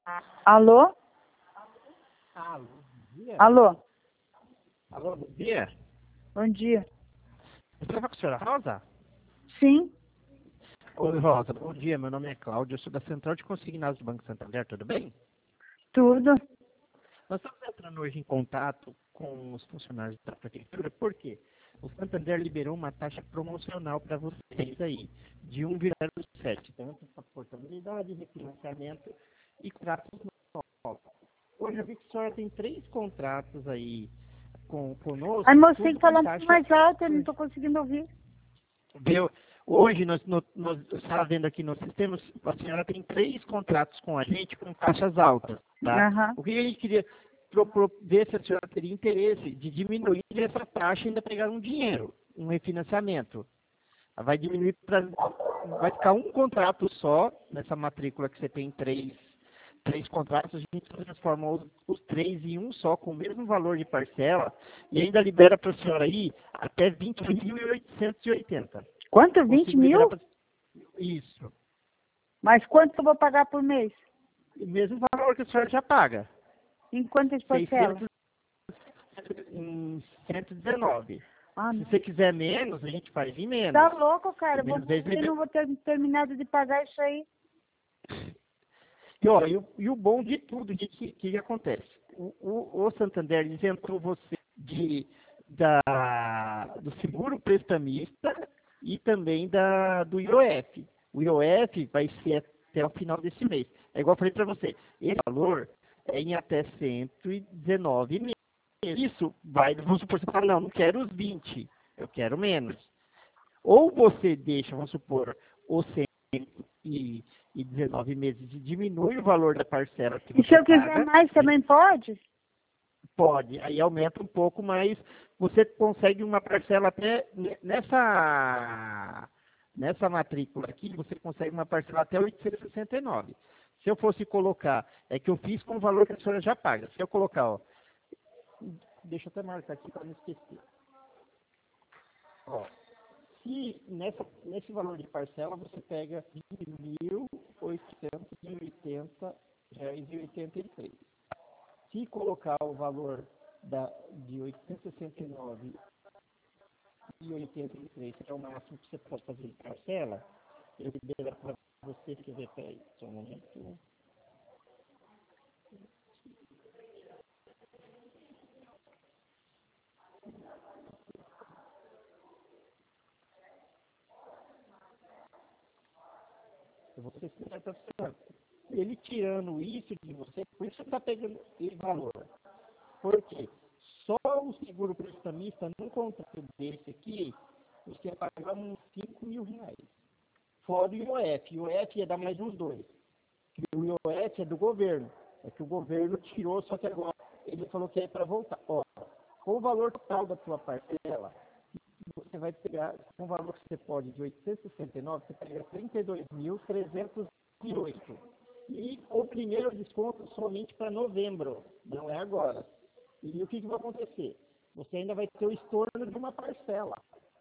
Alô? Alô, bom dia. Alô? Alô, bom dia. Bom dia. Eu estava com a senhora Rosa? Sim, Oi, Rosa, bom dia. Meu nome é Cláudio, eu sou da Central de Consignados do Banco Santander, tudo bem? tudo. Nós estamos entrando hoje em contato com os funcionários da prefeitura, por quê? O Santander liberou uma taxa promocional para vocês aí, de 1,07, tanto para portabilidade, refinanciamento e contratos novos. Hoje eu vi que a senhora tem 3 contratos aí Ai, conosco, moço, tem tudo que com falar um pouco taxa. mais alto, eu não estou conseguindo ouvir. Viu? Hoje, nós estava vendo aqui no sistema, a senhora tem 3 contratos com a gente com taxas altas, tá? Aham. O que a gente queria ver se a senhora teria interesse de diminuir essa taxa e ainda pegar um dinheiro, um refinanciamento. Vai diminuir vai ficar um contrato só, nessa matrícula que você tem três contratos, a gente transforma os 3 em um só, com o mesmo valor de parcela, e ainda libera para a senhora aí até 20.880. Quanto? 20 Consigo liberar mil? para isso. Mas quanto eu vou pagar por mês? O mesmo valor que a senhora já paga. Em quantas parcelas? 600 em 119. Ah, Se não. você quiser menos, a gente faz em Tá menos. louco, cara. Eu vou Menos vezes morrer e não vou ter terminado de pagar isso aí. E, ó, o bom de tudo, que acontece? O Santander isentou você do seguro prestamista e também do IOF. O IOF vai ser até o final desse mês. É igual eu falei para você, esse valor é em até 119 meses. Isso vai, vamos supor, você fala, não quero os 20, eu quero menos. Ou você deixa, vamos supor, os 119 meses e diminui o valor da parcela que E se você eu quiser paga, mais, também pode? pode, aí aumenta um pouco, mas você consegue uma parcela até nessa matrícula aqui, você consegue uma parcela até 869. Se eu fosse colocar, é que eu fiz com o valor que a senhora já paga. Se eu colocar, ó, deixa eu até marcar aqui para não esquecer. Ó, se nesse valor de parcela você pega 20.880 reais e 83. Se colocar o valor de 869,83, que é o máximo que você pode fazer de parcela, eu libero para você, quer ver, peraí, só um momento. Eu vou ser sincero para você. Ele tirando isso de você, por isso você está pegando esse valor. Por quê? Só o seguro prestamista, num contrato desse aqui, você ia pagar uns 5 mil reais. Fora o IOF. O IOF ia dar mais uns 2. O IOF é do governo. É que o governo tirou, só que agora ele falou que é para voltar. Ó, com o valor total da sua parcela, você vai pegar, com o valor que você pode de 869, você pega 32.308. E o primeiro desconto somente para novembro, não é agora. E o que vai acontecer? Você ainda vai ter o estorno de uma parcela.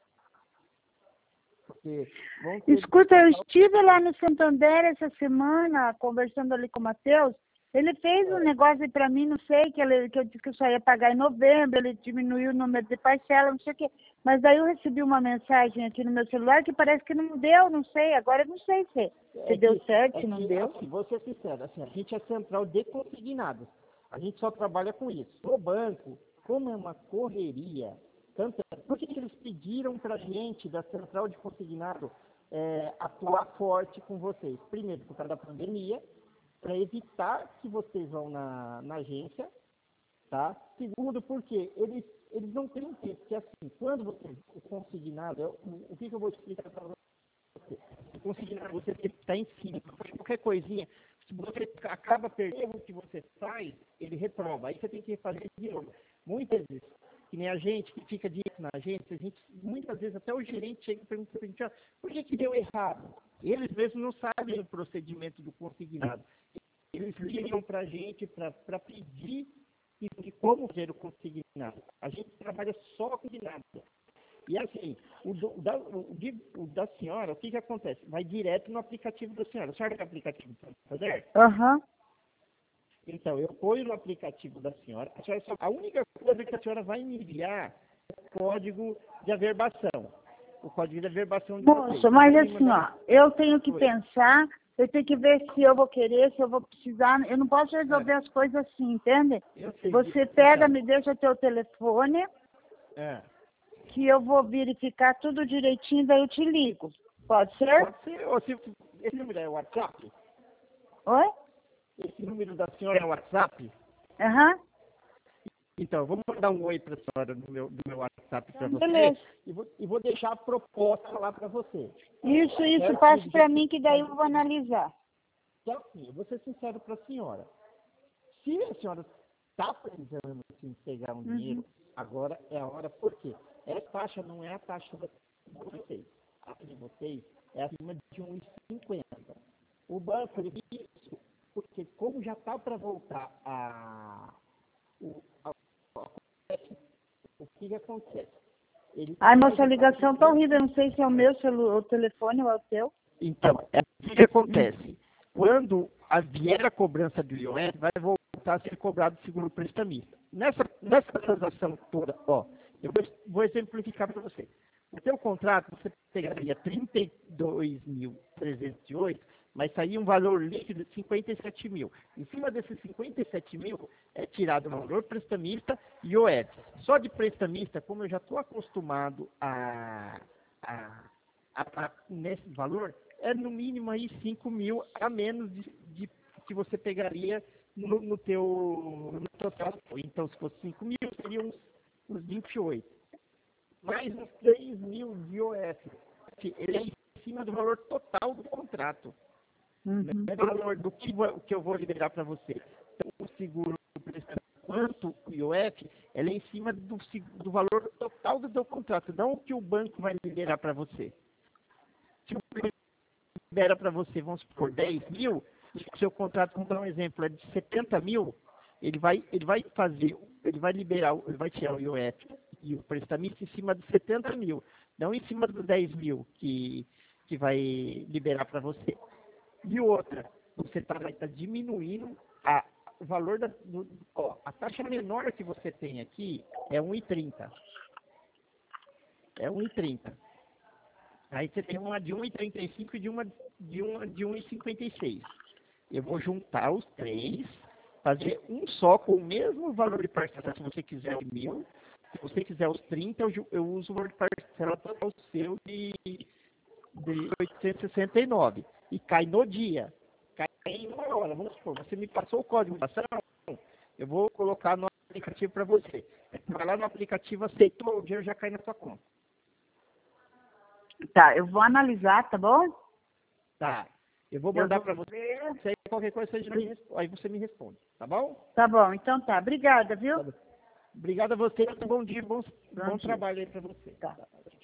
Porque vão ter Escuta, eu estive lá no Santander essa semana, conversando ali com o Matheus. Ele fez um negócio para mim, não sei, que eu disse que eu só ia pagar em novembro, ele diminuiu o número de parcela, não sei o quê. Mas daí eu recebi uma mensagem aqui no meu celular que parece que não deu, não sei. Agora eu não sei se deu certo, se não deu. Assim, vou ser sincero, assim, a gente é central de consignados. A gente só trabalha com isso. O banco, como é uma correria, por que eles pediram para a gente, da central de consignado, atuar forte com vocês? Primeiro, por causa da pandemia, para evitar que vocês vão na agência, tá? Segundo, porque eles não têm tempo, porque assim, quando você, o consignado, o que eu vou explicar para você? O consignado, você tem que estar em cima, qualquer coisinha, se você acaba perdendo o que você faz, ele reprova, aí você tem que fazer de novo. Muitas vezes, que nem a gente que fica direto na agência, muitas vezes até o gerente chega e pergunta para a gente, por que deu errado? Eles mesmos não sabem o procedimento do consignado. Eles ligam para a gente para pedir de como fazer o consignado. A gente trabalha só com consignado. E assim, o da senhora, o que acontece? Vai direto no aplicativo da senhora. A senhora tem aplicativo para fazer? Aham. Então, eu ponho no aplicativo da senhora. A única coisa que a senhora vai me enviar é o código de averbação. O código de averbação de vocês. Moço, mas Vai me assim, ó, mandar- eu tenho que Oi. pensar, eu tenho que ver se eu vou querer, se eu vou precisar. Eu não posso resolver as coisas assim, entende? Eu sei Você disso. pega, Então, me deixa teu telefone, é, que eu vou verificar tudo direitinho, daí eu te ligo. Pode ser? pode ser, ou se esse número é o WhatsApp? Oi? Esse número da senhora é o WhatsApp? Aham. Então, eu vou mandar um oi para a senhora do meu WhatsApp para Então, você beleza. e vou deixar a proposta lá para você. Isso, Certo? passa para mim, que daí eu vou analisar. Então, assim, eu vou ser sincero para a senhora. Se a senhora está precisando assim, pegar um dinheiro, agora é a hora, por quê? Essa taxa não é a taxa de vocês. A de vocês é acima de 1,50. O banco, ele diz isso, porque como já está para voltar o que acontece? Ele Ai, vai moça, a voltar ligação tá horrível, eu não sei se é o meu o telefone ou é o teu. Então, o que acontece? Quando vier a cobrança do IOF, vai voltar a ser cobrado o seguro prestamista. Nessa transação toda, ó, eu vou exemplificar para você. O seu contrato, você pegaria 32.308, mas saía um valor líquido de 57 mil. Em cima desses 57 mil, é tirado o valor prestamista e IOF. Só de prestamista, como eu já estou acostumado nesse valor, é no mínimo aí 5 mil a menos de que você pegaria no teu total. Então, se fosse 5 mil, seria uns 28. Mais uns 3 mil de IOF. Ele é em cima do valor total do contrato. Não é do valor do que eu vou liberar para você. Então, o seguro quanto o IOF, ela é em cima do valor total do teu contrato, não o que o banco vai liberar para você. Se o banco libera para você, vamos supor, 10 mil, o seu contrato, vamos dar um exemplo, é de 70 mil, ele vai liberar, ele vai tirar o IOF e o prestamista em cima de 70 mil, não em cima dos 10 mil que vai liberar para você. E outra, você vai estar diminuindo o valor a taxa menor que você tem aqui é 1,30. É 1,30. Aí você tem uma de 1,35 e de uma de 1,56. Eu vou juntar os três, fazer um só com o mesmo valor de parcela, se você quiser o 1.000. Se você quiser os 30, eu uso o valor de parcela total seu de 869. E cai no dia. Cai em uma hora. Vamos supor, você me passou o código de ação, eu vou colocar no aplicativo para você. Vai lá no aplicativo, aceitou, o dinheiro já cai na sua conta. Tá, eu vou analisar, tá bom? Tá. Eu vou mandar para você, aí qualquer coisa aí você me responde, tá bom? Tá bom, então tá. Obrigada, viu? Tá bom. Obrigado a você, bom dia, bom dia. trabalho aí para você. Tá.